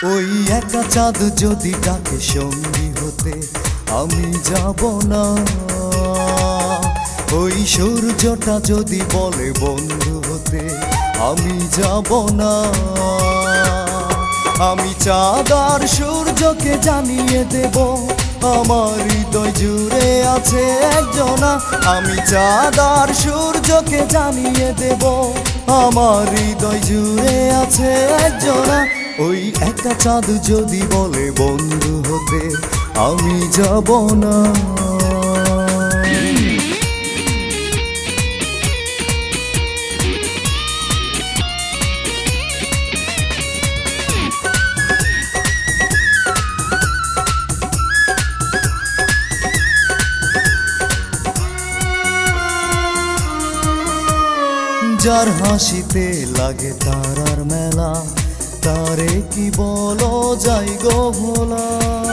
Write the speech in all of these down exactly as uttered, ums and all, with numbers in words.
ওই একা চাঁদ যদি ডাকে সঙ্গী হতে আমি যাব না। ওই সূর্যটা যদি বলে বন্ধু হতে আমি যাব না। আমি চাঁদ আর সূর্যকে জানিয়ে দেব আমার হৃদয় জুড়ে আছে একজনা। আমি চাঁদ আর সূর্যকে জানিয়ে দেব আমার হৃদয় জুড়ে আছে একজনা। ওই একা চাঁদ যদি বলে বন্ধু হতে আমি যাব না। যার হাসিতে লাগে তারার মেলা তারে কি বলো যাই গো ভোলা।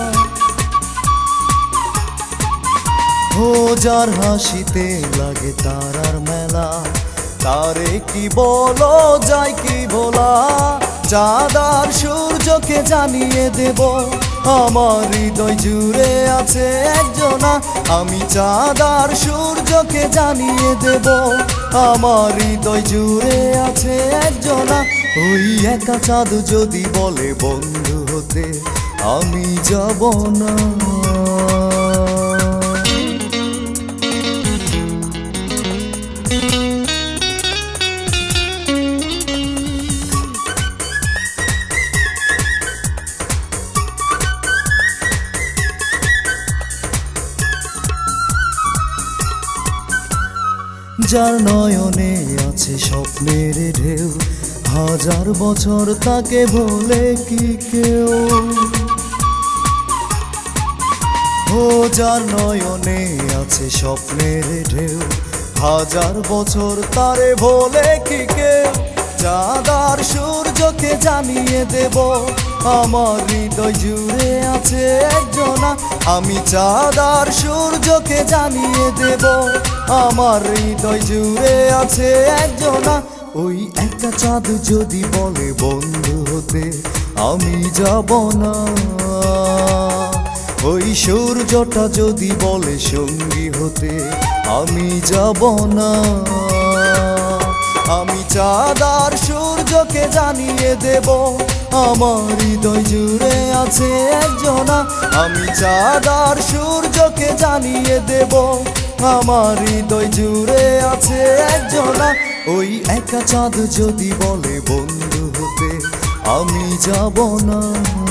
ও যার হাসিতে লাগে তারার মেলা তারে কি বলো যাই কি ভোলা। চাঁদ আর সূর্যকে জানিয়ে দেব আমার হৃদয় জুড়ে আছে একজনা। আমি চাঁদ আর সূর্যকে জানিয়ে দেব আমার হৃদয় জুড়ে আছে একজনা। ওই একা চাঁদ যদি বলে বন্ধু হতে আমি যাব না। যার নয়নে আছে স্বপ্নের ঢেউ হাজার বছর তাকে বলে কি কেউ। ও যার নয়নে আছে স্বপ্নের ঢেউ হাজার বছর তারে বলে কি কেউ। চাঁদ আর সূর্যকে জানিয়ে দেব আমার হৃদয় জুড়ে আছে একজনা। আমি চাঁদ আর সূর্যকে জানিয়ে দেব আমার হৃদয় জুড়ে আছে একজনা। ওই একটা চাঁদ যদি বলে বন্ধু হতে আমি যাব না। ওই সূর্যটা যদি বলে সঙ্গী হতে আমি যাব না। আমি চাঁদ আর সূর্যকে জানিয়ে দেব আমার হৃদয় জুড়ে আছে একজনা। আমি চাঁদ আর সূর্যকে জানিয়ে দেব আমার হৃদয় জুড়ে আছে একজনা। ওই একা চাঁদ যদি বলে বন্ধু হতে আমি যাব না।